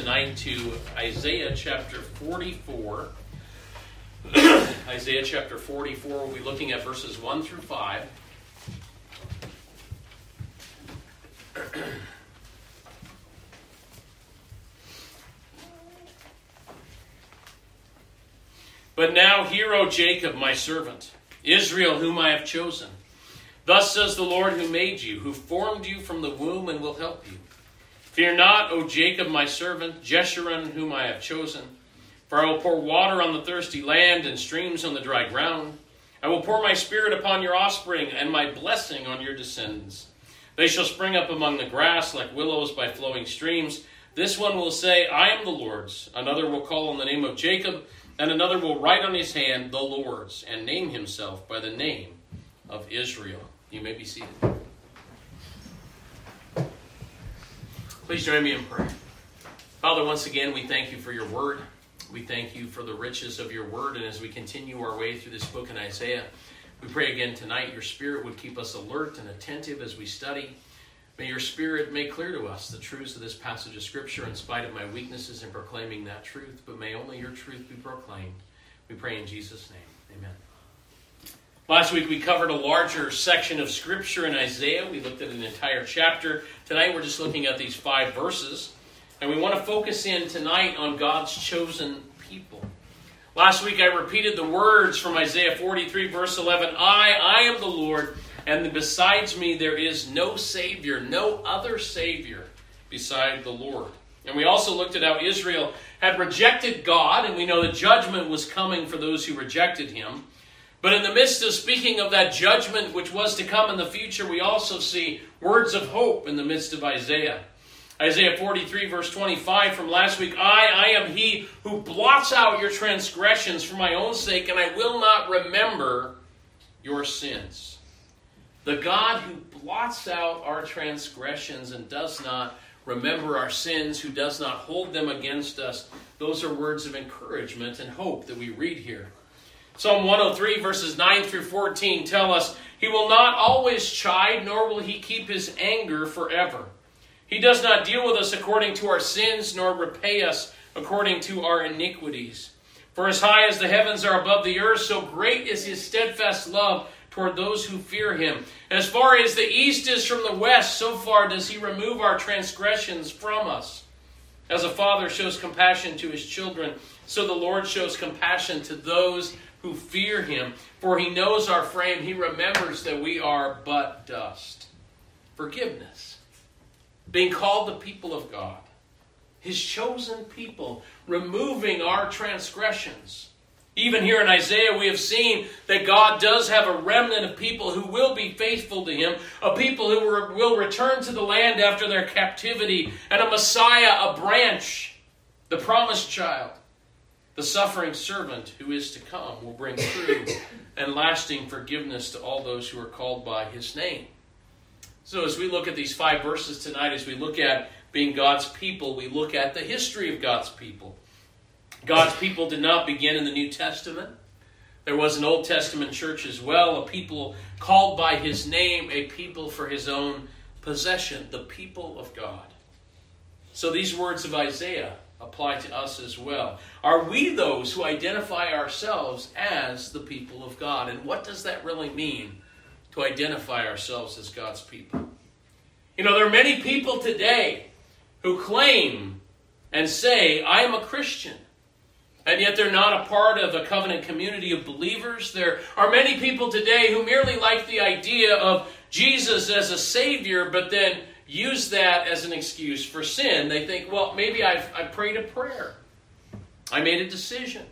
tonight to Isaiah chapter 44. Isaiah chapter 44, we'll be looking at verses 1 through 5. But now hear, O Jacob, my servant, Israel, whom I have chosen. Thus says the Lord who made you, who formed you from the womb and will help you. Fear not, O Jacob, my servant, Jeshurun, whom I have chosen. For I will pour water on the thirsty land and streams on the dry ground. I will pour my spirit upon your offspring and my blessing on your descendants. They shall spring up among the grass like willows by flowing streams. This one will say, I am the Lord's. Another will call on the name of Jacob, and another will write on his hand, the Lord's, and name himself by the name of Israel. You may be seated. Please join me in prayer. Father, once again, we thank you for your word. We thank you for the riches of your word. And as we continue our way through this book in Isaiah, we pray again tonight your spirit would keep us alert and attentive as we study. May your spirit make clear to us the truths of this passage of Scripture in spite of my weaknesses in proclaiming that truth. But may only your truth be proclaimed. We pray in Jesus' name. Amen. Last week we covered a larger section of Scripture in Isaiah. We looked at an entire chapter. Tonight we're just looking at these 5 verses. And we want to focus in tonight on God's chosen people. Last week I repeated the words from Isaiah 43 verse 11. I am the Lord, and besides me there is no Savior, no other Savior beside the Lord. And we also looked at how Israel had rejected God, and we know that judgment was coming for those who rejected him. But in the midst of speaking of that judgment which was to come in the future, we also see words of hope in the midst of Isaiah. Isaiah 43 verse 25 from last week, I am he who blots out your transgressions for my own sake, and I will not remember your sins. The God who blots out our transgressions and does not remember our sins, who does not hold them against us, those are words of encouragement and hope that we read here. Psalm 103 verses 9 through 14 tell us, he will not always chide, nor will he keep his anger forever. He does not deal with us according to our sins, nor repay us according to our iniquities. For as high as the heavens are above the earth, so great is his steadfast love toward those who fear him. As far as the east is from the west, so far does he remove our transgressions from us. As a father shows compassion to his children, so the Lord shows compassion to those who fear him. For he knows our frame. He remembers that we are but dust. Forgiveness. Being called the people of God. His chosen people. Removing our transgressions. Even here in Isaiah, we have seen that God does have a remnant of people who will be faithful to him. A people who will return to the land after their captivity. And a Messiah, a branch. The promised child. The suffering servant who is to come will bring true and lasting forgiveness to all those who are called by his name. So as we look at these 5 verses tonight, as we look at being God's people, we look at the history of God's people. God's people did not begin in the New Testament. There was an Old Testament church as well, a people called by his name, a people for his own possession, the people of God. So these words of Isaiah apply to us as well. Are we those who identify ourselves as the people of God? And what does that really mean, to identify ourselves as God's people? You know, there are many people today who claim and say, I am a Christian. And yet they're not a part of a covenant community of believers. There are many people today who merely like the idea of Jesus as a Savior, but then use that as an excuse for sin. They think, well, maybe I prayed a prayer. I made a decision.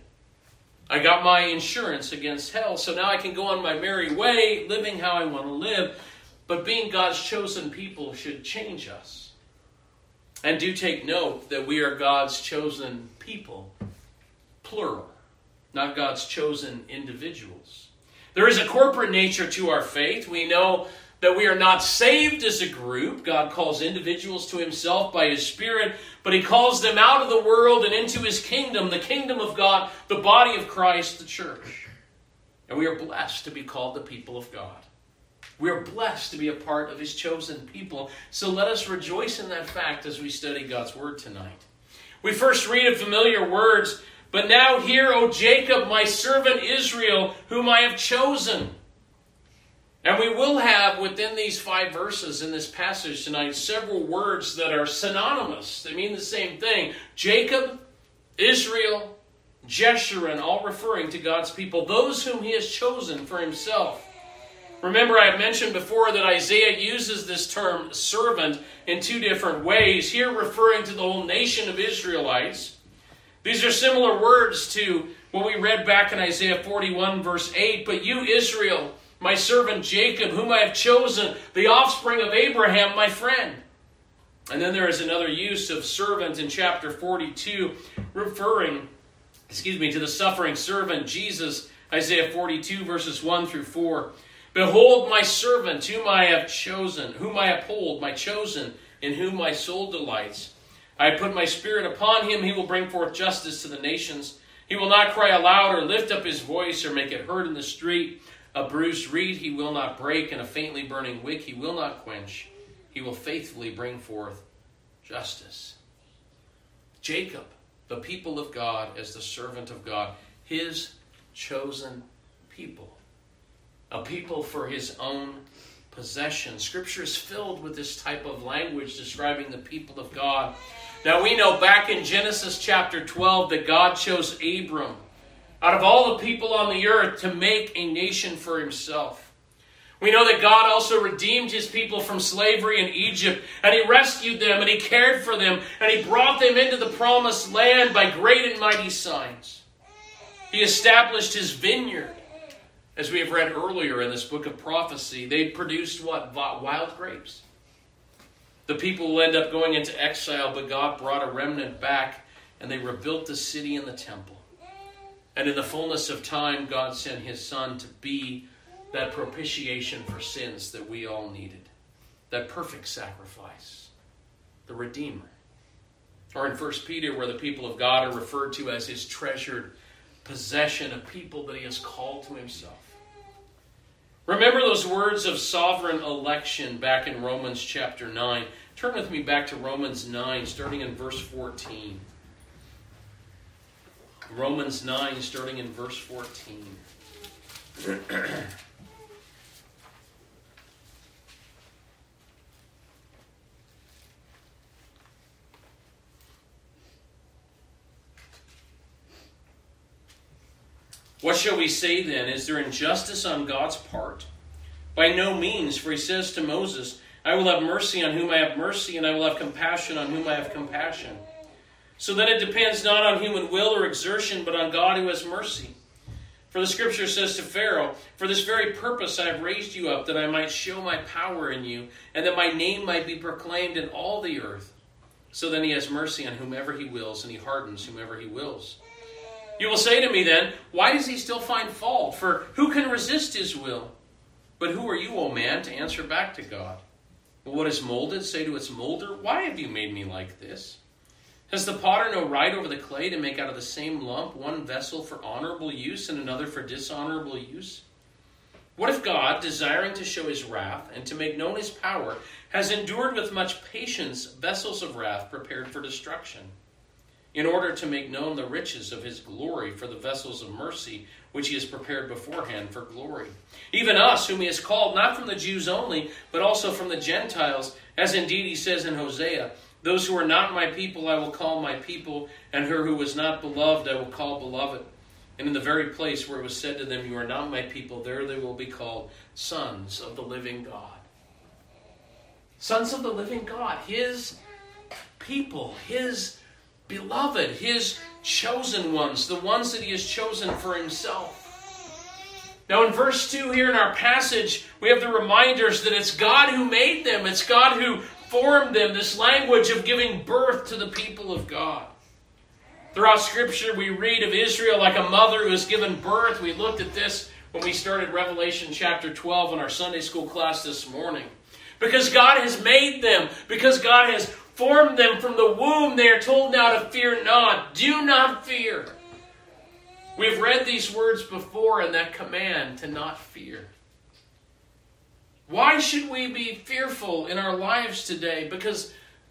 I got my insurance against hell, so now I can go on my merry way, living how I want to live. But being God's chosen people should change us. And do take note that we are God's chosen people, plural, not God's chosen individuals. There is a corporate nature to our faith. We know that we are not saved as a group. God calls individuals to himself by his Spirit, but he calls them out of the world and into his kingdom, the kingdom of God, the body of Christ, the church. And we are blessed to be called the people of God. We are blessed to be a part of his chosen people. So let us rejoice in that fact as we study God's word tonight. We first read of familiar words, but now hear, O Jacob, my servant Israel, whom I have chosen. And we will have within these 5 verses in this passage tonight several words that are synonymous. They mean the same thing. Jacob, Israel, Jeshurun, all referring to God's people, those whom he has chosen for himself. Remember, I have mentioned before that Isaiah uses this term servant in 2 different ways, here referring to the whole nation of Israelites. These are similar words to what we read back in Isaiah 41 verse 8. But you, Israel, my servant Jacob, whom I have chosen, the offspring of Abraham, my friend. And then there is another use of servant in chapter 42, referring, to the suffering servant Jesus, Isaiah 42 verses 1 through 4. Behold my servant, whom I have chosen, whom I uphold, my chosen, in whom my soul delights. I have put my spirit upon him, he will bring forth justice to the nations. He will not cry aloud or lift up his voice or make it heard in the street. A bruised reed he will not break, and a faintly burning wick he will not quench. He will faithfully bring forth justice. Jacob, the people of God, as the servant of God, his chosen people. A people for his own possession. Scripture is filled with this type of language describing the people of God. Now we know back in Genesis chapter 12 that God chose Abram out of all the people on the earth to make a nation for himself. We know that God also redeemed his people from slavery in Egypt, and he rescued them, and he cared for them, and he brought them into the promised land by great and mighty signs. He established his vineyard. As we have read earlier in this book of prophecy, they produced what? Wild grapes. The people will end up going into exile, but God brought a remnant back, and they rebuilt the city and the temple. And in the fullness of time, God sent his Son to be that propitiation for sins that we all needed. That perfect sacrifice. The Redeemer. Or in 1 Peter, where the people of God are referred to as his treasured possession, a people that he has called to himself. Remember those words of sovereign election back in Romans chapter 9. Turn with me back to Romans 9, starting in verse 14. Romans 9, starting in verse 14. What shall we say then? Is there injustice on God's part? By no means, for he says to Moses, I will have mercy on whom I have mercy, and I will have compassion on whom I have compassion. So then it depends not on human will or exertion, but on God who has mercy. For the scripture says to Pharaoh, for this very purpose I have raised you up, that I might show my power in you, and that my name might be proclaimed in all the earth. So then he has mercy on whomever he wills, and he hardens whomever he wills. You will say to me then, why does he still find fault? For who can resist his will? But who are you, O man, to answer back to God? Well, what is molded, say to its molder, why have you made me like this? Has the potter no right over the clay to make out of the same lump one vessel for honorable use and another for dishonorable use? What if God, desiring to show his wrath and to make known his power, has endured with much patience vessels of wrath prepared for destruction, in order to make known the riches of his glory for the vessels of mercy, which he has prepared beforehand for glory? Even us, whom he has called, not from the Jews only, but also from the Gentiles, as indeed he says in Hosea, those who are not my people I will call my people, and her who was not beloved I will call beloved. And in the very place where it was said to them, you are not my people, there they will be called sons of the living God. Sons of the living God, his people, his beloved, his chosen ones, the ones that he has chosen for himself. Now in verse 2 here in our passage, we have the reminders that it's God who made them. It's God who formed them, this language of giving birth to the people of God. Throughout Scripture, we read of Israel like a mother who has given birth. We looked at this when we started Revelation chapter 12 in our Sunday school class this morning. Because God has made them, because God has formed them from the womb, they are told now to fear not. Do not fear. We've read these words before in that command to not fear. Why should we be fearful in our lives today? Because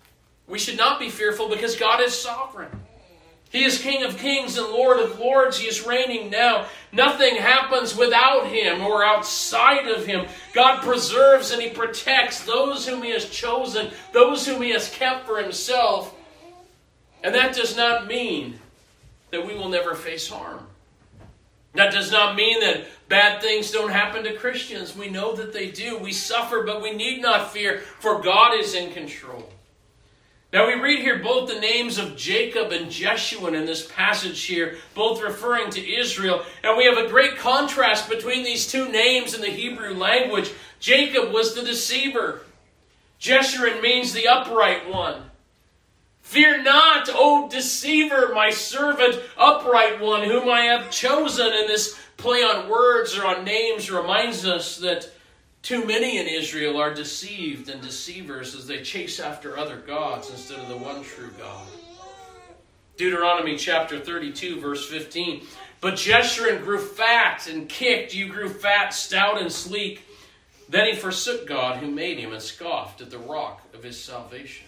We should not be fearful because God is sovereign. He is King of kings and Lord of lords. He is reigning now. Nothing happens without him or outside of him. God preserves and he protects those whom he has chosen, those whom he has kept for himself. And that does not mean that we will never face harm. That does not mean that bad things don't happen to Christians. We know that they do. We suffer, but we need not fear, for God is in control. Now we read here both the names of Jacob and Jeshurun in this passage here, both referring to Israel. And we have a great contrast between these two names in the Hebrew language. Jacob was the deceiver. Jeshurun means the upright one. Fear not, O deceiver, my servant, upright one, whom I have chosen. And this play on words or on names reminds us that too many in Israel are deceived and deceivers as they chase after other gods instead of the one true God. Deuteronomy chapter 32, verse 15. But Jeshurun grew fat and kicked. You grew fat, stout, and sleek. Then he forsook God who made him and scoffed at the rock of his salvation.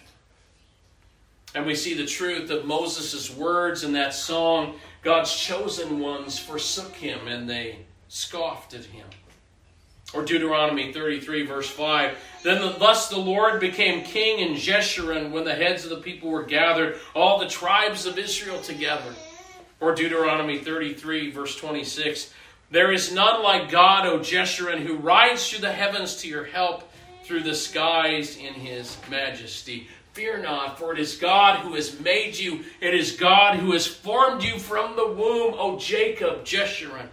And we see the truth of Moses' words in that song. God's chosen ones forsook him and they scoffed at him. Or Deuteronomy 33, verse 5. Thus the Lord became king in Jeshurun when the heads of the people were gathered, all the tribes of Israel together. Or Deuteronomy 33, verse 26. There is none like God, O Jeshurun, who rides through the heavens to your help, through the skies in his majesty. Fear not, for it is God who has made you. It is God who has formed you from the womb, O Jacob, Jeshurun.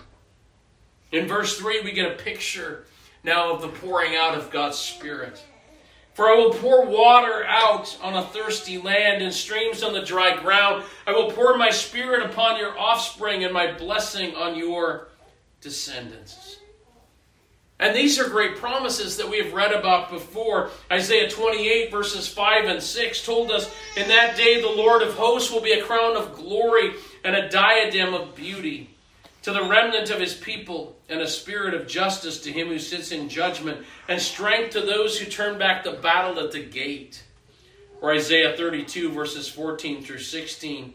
In verse 3, we get a picture now of the pouring out of God's Spirit. For I will pour water out on a thirsty land and streams on the dry ground. I will pour my Spirit upon your offspring and my blessing on your descendants. And these are great promises that we have read about before. Isaiah 28 verses 5 and 6 told us, in that day the Lord of hosts will be a crown of glory and a diadem of beauty to the remnant of his people, and a spirit of justice to him who sits in judgment, and strength to those who turn back the battle at the gate. Or Isaiah 32 verses 14 through 16.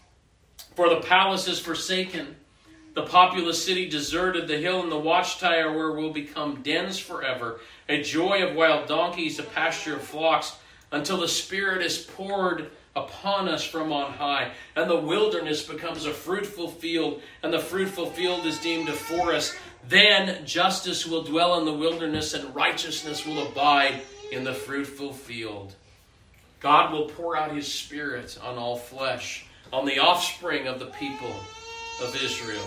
For the palace is forsaken, the populous city deserted, the hill and the watchtower will become dens forever, a joy of wild donkeys, a pasture of flocks, until the Spirit is poured upon us from on high, and the wilderness becomes a fruitful field, and the fruitful field is deemed a forest. Then justice will dwell in the wilderness, and righteousness will abide in the fruitful field. God will pour out his Spirit on all flesh, on the offspring of the people of Israel.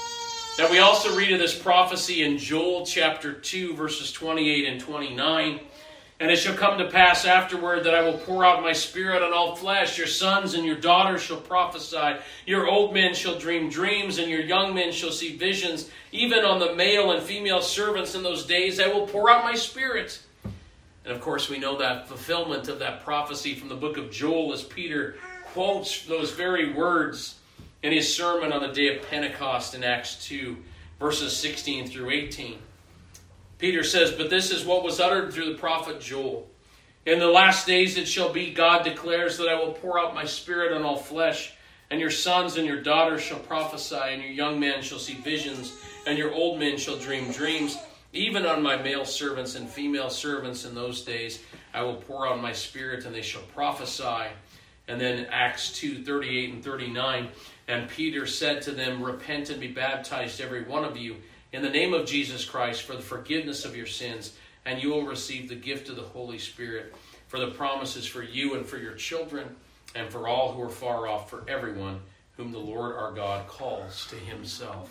Now we also read of this prophecy in Joel chapter 2, verses 28 and 29. And it shall come to pass afterward that I will pour out my Spirit on all flesh. Your sons and your daughters shall prophesy. Your old men shall dream dreams, and your young men shall see visions. Even on the male and female servants in those days I will pour out my Spirit. And of course we know that fulfillment of that prophecy from the book of Joel as Peter quotes those very words in his sermon on the day of Pentecost in Acts 2, verses 16 through 18. Peter says, but this is what was uttered through the prophet Joel. In the last days it shall be, God declares, that I will pour out my Spirit on all flesh, and your sons and your daughters shall prophesy, and your young men shall see visions, and your old men shall dream dreams. Even on my male servants and female servants in those days I will pour out my Spirit, and they shall prophesy. And then Acts 2, 38 and 39. And Peter said to them, repent and be baptized, every one of you, in the name of Jesus Christ, for the forgiveness of your sins, and you will receive the gift of the Holy Spirit. For the promise is for you and for your children, and for all who are far off, for everyone whom the Lord our God calls to himself.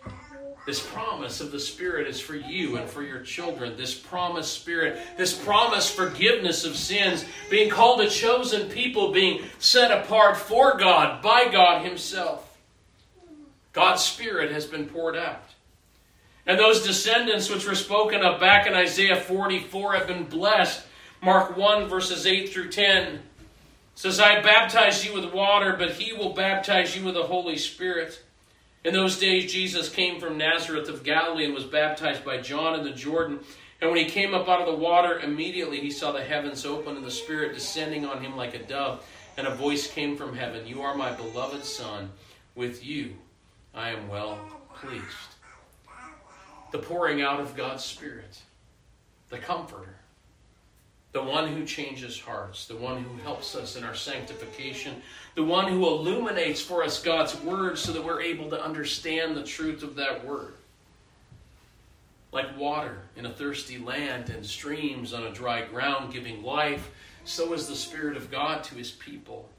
This promise of the Spirit is for you and for your children. This promised Spirit, this promised forgiveness of sins, being called a chosen people, being set apart for God, by God himself. God's Spirit has been poured out. And those descendants which were spoken of back in Isaiah 44 have been blessed. Mark 1 verses 8 through 10 says, I baptize you with water, but he will baptize you with the Holy Spirit. In those days Jesus came from Nazareth of Galilee and was baptized by John in the Jordan. And when he came up out of the water, immediately he saw the heavens open and the Spirit descending on him like a dove. And a voice came from heaven, "You are my beloved Son. With you I am well pleased." The pouring out of God's Spirit, the Comforter, the one who changes hearts, the one who helps us in our sanctification, the one who illuminates for us God's Word so that we're able to understand the truth of that Word. Like water in a thirsty land and streams on a dry ground giving life, so is the Spirit of God to His people.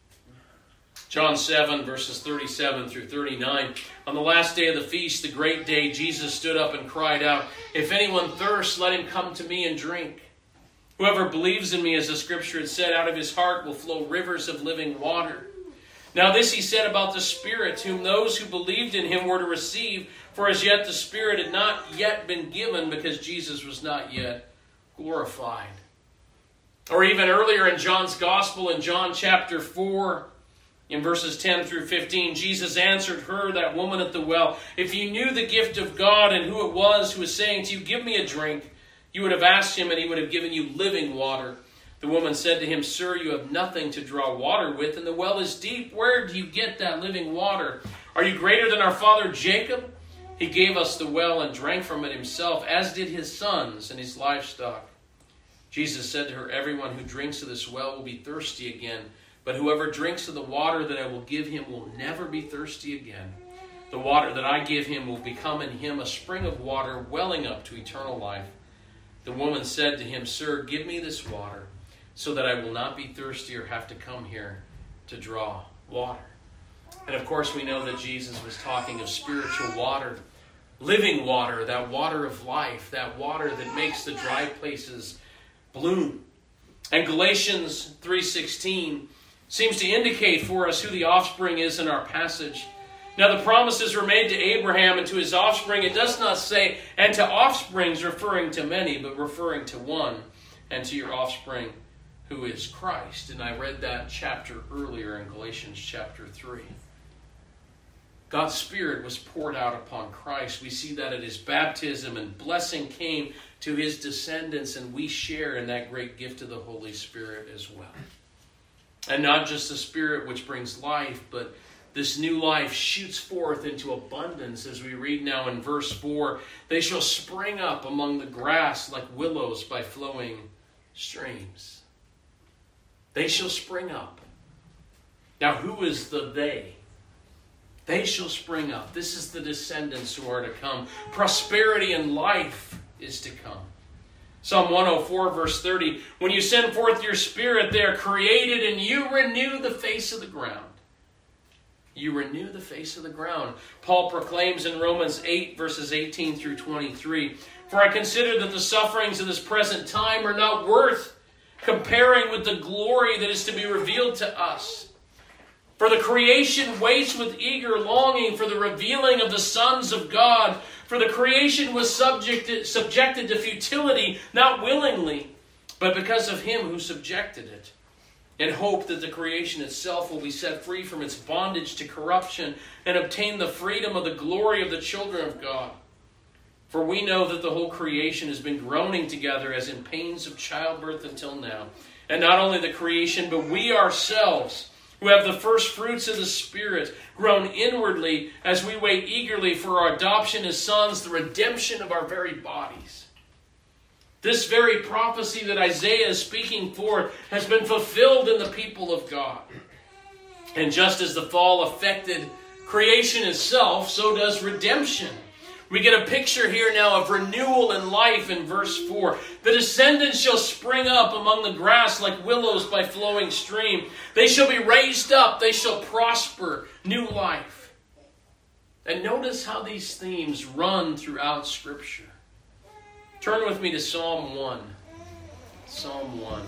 John 7, verses 37 through 39. On the last day of the feast, the great day, Jesus stood up and cried out, "If anyone thirsts, let him come to me and drink. Whoever believes in me, as the Scripture had said, out of his heart will flow rivers of living water." Now this he said about the Spirit, whom those who believed in him were to receive, for as yet the Spirit had not yet been given, because Jesus was not yet glorified. Or even earlier in John's Gospel, in John chapter 4, in verses 10 through 15, Jesus answered her, that woman at the well, "If you knew the gift of God and who it was who was saying to you, 'Give me a drink,' you would have asked him and he would have given you living water." The woman said to him, "Sir, you have nothing to draw water with, and the well is deep. Where do you get that living water? Are you greater than our father Jacob? He gave us the well and drank from it himself, as did his sons and his livestock." Jesus said to her, "Everyone who drinks of this well will be thirsty again, but whoever drinks of the water that I will give him will never be thirsty again. The water that I give him will become in him a spring of water welling up to eternal life." The woman said to him, "Sir, give me this water, so that I will not be thirsty or have to come here to draw water." And of course we know that Jesus was talking of spiritual water, living water, that water of life, that water that makes the dry places bloom. And Galatians 3:16 seems to indicate for us who the offspring is in our passage. Now the promises were made to Abraham and to his offspring. It does not say, "and to offsprings," referring to many, but referring to one, "and to your offspring, who is Christ." And I read that chapter earlier in Galatians chapter 3. God's Spirit was poured out upon Christ. We see that at his baptism, and blessing came to his descendants, and we share in that great gift of the Holy Spirit as well. And not just the Spirit which brings life, but this new life shoots forth into abundance, as we read now in verse 4. "They shall spring up among the grass like willows by flowing streams." They shall spring up. Now who is the they? They shall spring up. This is the descendants who are to come. Prosperity and life is to come. Psalm 104 verse 30, "When you send forth your Spirit, they are created, and you renew the face of the ground." You renew the face of the ground. Paul proclaims in Romans 8 verses 18 through 23, "For I consider that the sufferings of this present time are not worth comparing with the glory that is to be revealed to us. For the creation waits with eager longing for the revealing of the sons of God. For the creation was subjected to futility, not willingly, but because of him who subjected it, in hope that the creation itself will be set free from its bondage to corruption and obtain the freedom of the glory of the children of God. For we know that the whole creation has been groaning together as in pains of childbirth until now. And not only the creation, but we ourselves, who have the first fruits of the Spirit, groan inwardly as we wait eagerly for our adoption as sons, the redemption of our very bodies." This very prophecy that Isaiah is speaking forth has been fulfilled in the people of God. And just as the fall affected creation itself, so does redemption. We get a picture here now of renewal and life in verse 4. "The descendants shall spring up among the grass like willows by flowing stream. They shall be raised up. They shall prosper." New life. And notice how these themes run throughout Scripture. Turn with me to Psalm 1. Psalm 1.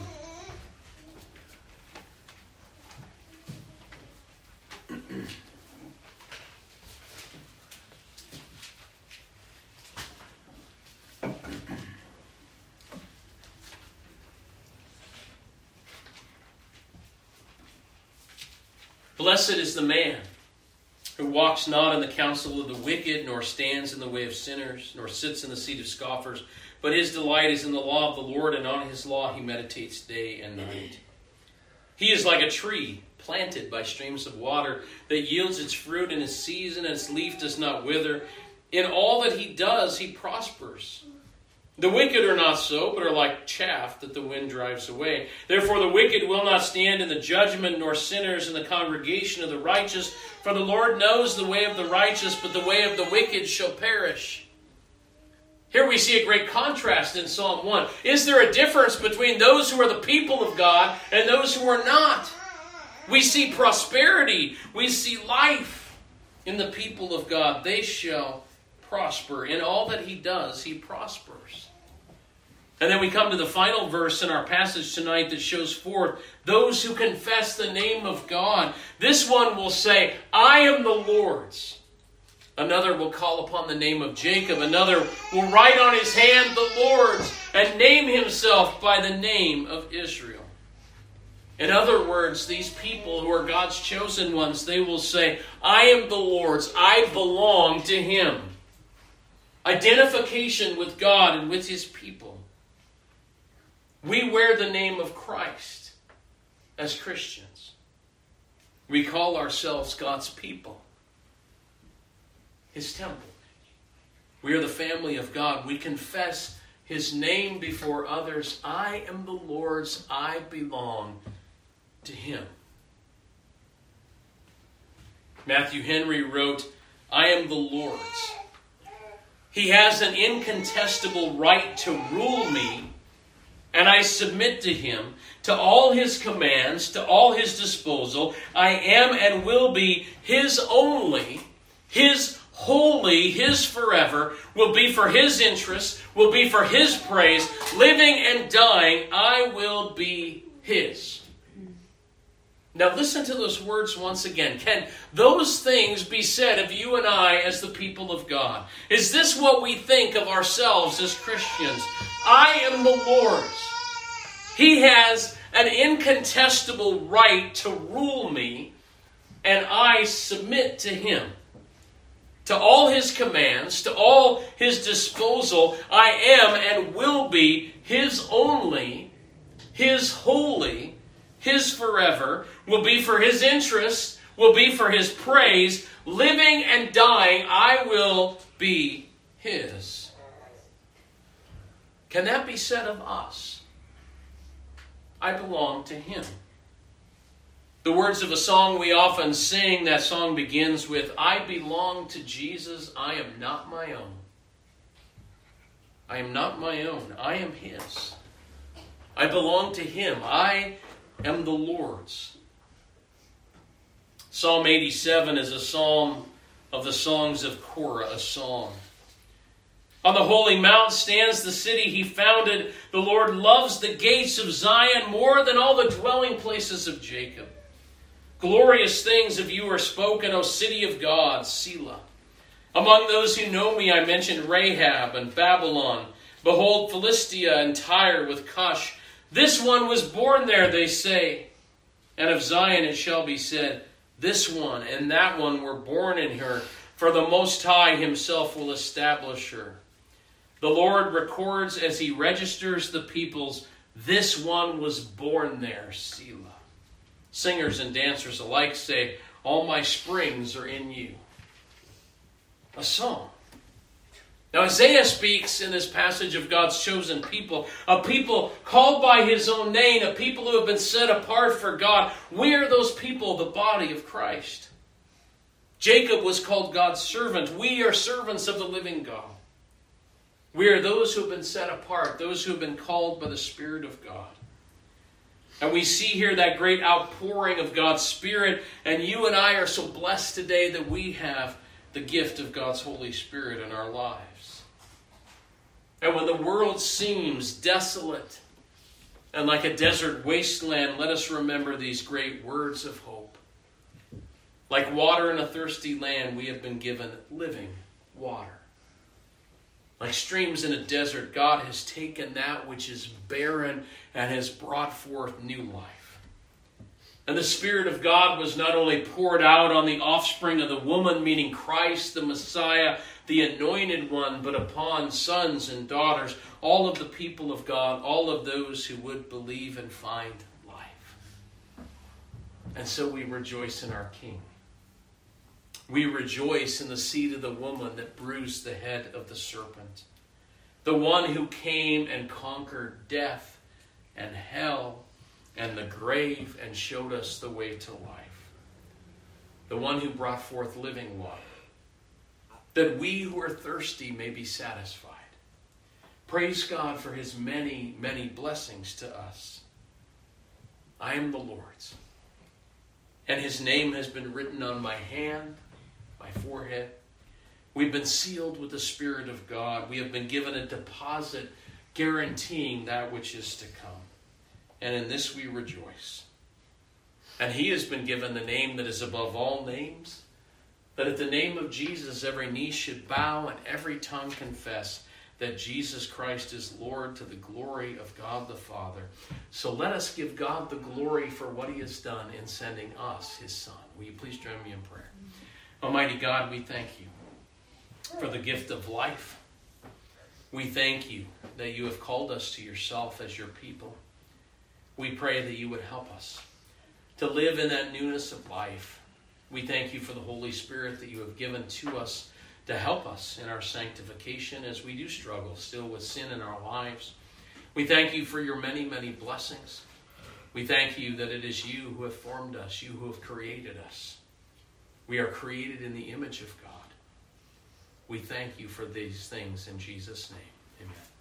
"Blessed is the man who walks not in the counsel of the wicked, nor stands in the way of sinners, nor sits in the seat of scoffers. but his delight is in the law of the Lord, and on his law he meditates day and night. He is like a tree planted by streams of water that yields its fruit in its season, and its leaf does not wither. In all that he does, he prospers. The wicked are not so, but are like chaff that the wind drives away. Therefore the wicked will not stand in the judgment, nor sinners in the congregation of the righteous. For the Lord knows the way of the righteous, but the way of the wicked shall perish. Here we see a great contrast in Psalm 1. Is there a difference between those who are the people of God and those who are not? We see prosperity. We see life in the people of God. They shall prosper. In all that he does, he prospers. And then we come to the final verse in our passage tonight that shows forth those who confess the name of God. This one will say, I am the Lord's. Another will call upon the name of Jacob. Another will write on his hand the Lord's and name himself by the name of Israel. In other words, these people who are God's chosen ones, they will say, I am the Lord's. I belong to him. Identification with God and with his people. We wear the name of Christ as Christians. We call ourselves God's people. His temple. We are the family of God. We confess his name before others. I am the Lord's. I belong to him. Matthew Henry wrote, I am the Lord's. He has an incontestable right to rule me, and I submit to him, to all his commands, to all his disposal. I am and will be his only, his holy, his forever, will be for his interest, will be for his praise. Living and dying, I will be his. Now listen to those words once again. Can those things be said of you and I as the people of God? Is this what we think of ourselves as Christians? I am the Lord's. He has an incontestable right to rule me, and I submit to him. To all his commands, to all his disposal, I am and will be his only, his holy, his forever, will be for his interest, will be for his praise. Living and dying, I will be his. Can that be said of us? I belong to him. The words of a song we often sing, that song begins with, I belong to Jesus, I am not my own. I am not my own, I am his. I belong to him, I am the Lord's. Psalm 87 is a psalm of the songs of Korah, a song. On the holy mount stands the city he founded. The Lord loves the gates of Zion more than all the dwelling places of Jacob. Glorious things of you are spoken, O city of God, Selah. Among those who know me, I mentioned Rahab and Babylon. Behold, Philistia and Tyre with Cush. This one was born there, they say. And of Zion it shall be said, this one and that one were born in her, for the Most High himself will establish her. The Lord records as he registers the peoples, this one was born there, Selah. Singers and dancers alike say, all my springs are in you. A song. Now Isaiah speaks in this passage of God's chosen people, a people called by his own name, a people who have been set apart for God. We are those people, the body of Christ. Jacob was called God's servant. We are servants of the living God. We are those who have been set apart, those who have been called by the Spirit of God. And we see here that great outpouring of God's Spirit, and you and I are so blessed today that we have the gift of God's Holy Spirit in our lives. And when the world seems desolate and like a desert wasteland, let us remember these great words of hope. Like water in a thirsty land, we have been given living water. Like streams in a desert, God has taken that which is barren and has brought forth new life. And the Spirit of God was not only poured out on the offspring of the woman, meaning Christ, the Messiah, the Anointed One, but upon sons and daughters, all of the people of God, all of those who would believe and find life. And so we rejoice in our King. We rejoice in the seed of the woman that bruised the head of the serpent. The one who came and conquered death and hell and the grave and showed us the way to life. The one who brought forth living water, that we who are thirsty may be satisfied. Praise God for his many, many blessings to us. I am the Lord's, and his name has been written on my hand, my forehead. We've been sealed with the Spirit of God. We have been given a deposit guaranteeing that which is to come. And in this we rejoice. And he has been given the name that is above all names, that at the name of Jesus every knee should bow and every tongue confess that Jesus Christ is Lord, to the glory of God the Father. So let us give God the glory for what he has done in sending us, his Son. Will you please join me in prayer? Almighty God, we thank you for the gift of life. We thank you that you have called us to yourself as your people. We pray that you would help us to live in that newness of life. We thank you for the Holy Spirit that you have given to us to help us in our sanctification as we do struggle still with sin in our lives. We thank you for your many, many blessings. We thank you that it is you who have formed us, you who have created us. We are created in the image of God. We thank you for these things in Jesus' name. Amen.